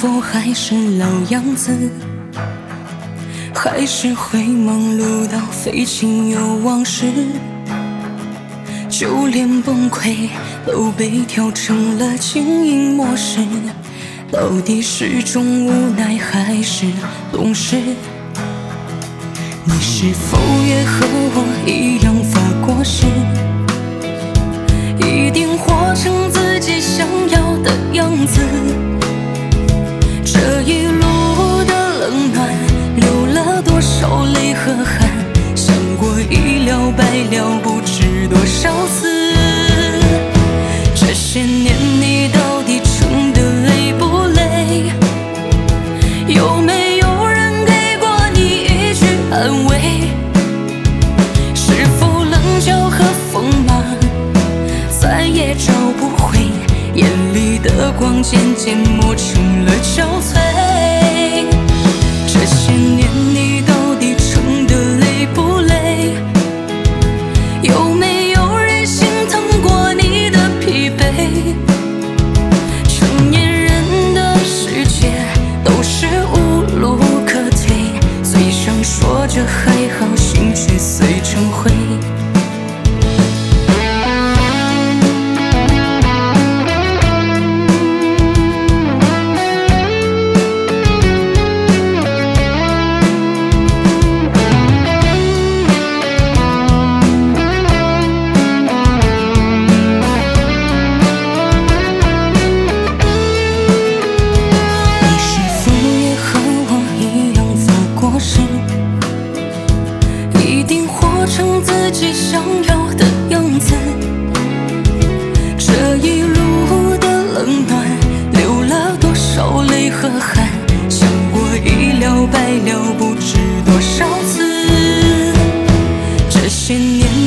否还是老样子？还是会忙碌到废寝有往事？就连崩溃都被调成了静音模式。到底是种无奈还是懂事？你是否也和我一样发过誓？一定活成自己想要的样子。这一路的冷暖，流了多少泪和汗，想过一了百了，不知多少次。这些年你到底撑得累不累？有没有人给过你一句安慰？是否棱角和锋芒再也找不回？眼里的光渐渐磨成了憔悴。这些年你到底撑得累不累？有没有人心疼过你的疲惫？成年人的世界都是无路可退，嘴上说着还好，心却碎成灰。一定活成自己想要的样子。这一路的冷暖，流了多少泪和汗，想过一了百了，不知多少次。这些年